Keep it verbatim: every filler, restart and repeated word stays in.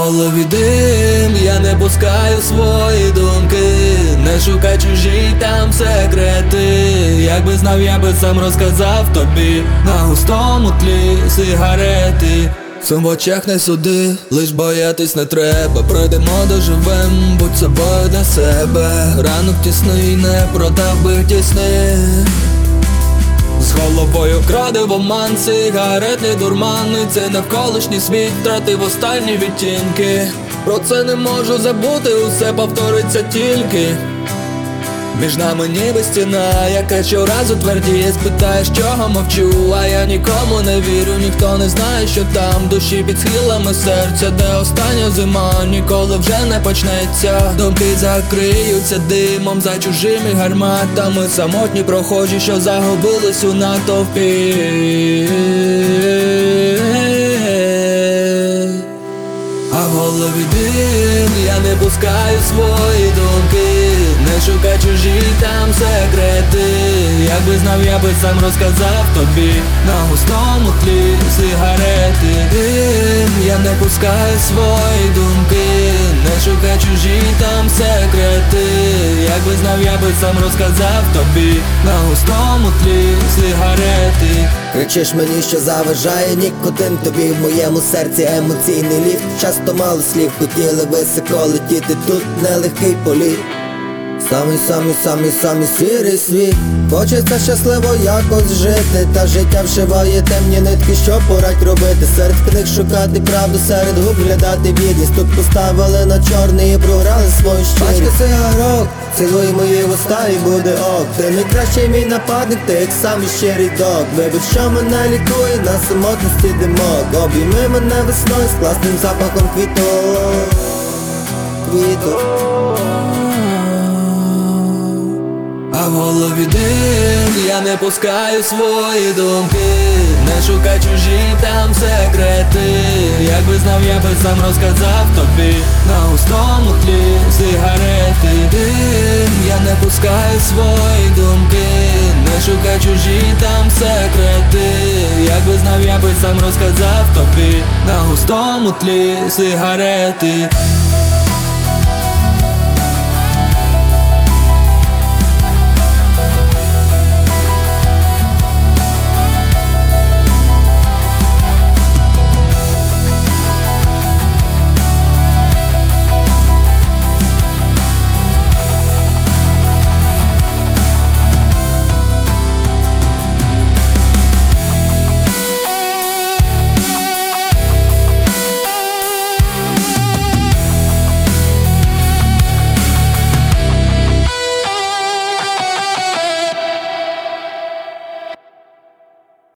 голові дим, я не пускаю свої думки. Не шукай чужі там секрети. Якби знав, я би сам розказав тобі. На густому тлі сигарети. Сум в очах не суди, лиш боятись не треба. Пройдемо доживем, будь собою для себе. Ранок тісний, не продав би тісни. З головою краде в оман, сигаретний дурман. І це навколишній світ втратив останні відтінки. Про це не можу забути, усе повториться тільки. Між нами ніби стіна, яка щоразу твердіє. Спитаєш, чого мовчу, а я нікому не вірю. Ніхто не знає, що там в душі під схилами серця, де остання зима ніколи вже не почнеться. Думки закриються димом за чужими гарматами. Самотні прохожі, що загубились у натовпі. А в голові дим, я не пускаю свої думки. Не шукай чужі там секрети. Якби знав, я би сам розказав тобі. На густому тлі сигарети. Дим, я не пускаю свої думки. Не шукай чужі там секрети. Якби знав, я би сам розказав тобі. На густому тлі сигарети. Кричиш мені, що заважає нікотин тобі. В моєму серці емоційний ліфт. Часто мало слів, хотіли високо летіти. Тут нелегкий політ. Самий, самий, самий, самий сірий світ. Хочеться щасливо якось жити. Та життя вшиває темні нитки, що порадь робити. Серед книг шукати правду, серед губ глядати бідність. Тут поставили на чорний і програли свою щирість. Пачка сигарок, цілуй мої вуста і буде ок. Ти найкращий мій нападник, ти як самий щирий дог. Вибач, що мене лікує на самотності димок. Обійми мене весною з класним запахом квіток. Квіток. А в голові дим, я не пускаю свої думки. Не шукай чужі там секрети. Якби знав, я би сам розказав тобі. На густому тлі сигарети. Дим, я не пускаю свої думки. Не шукай чужі там секрети. Якби знав, я би сам розказав тобі. На густому тлі сигарети.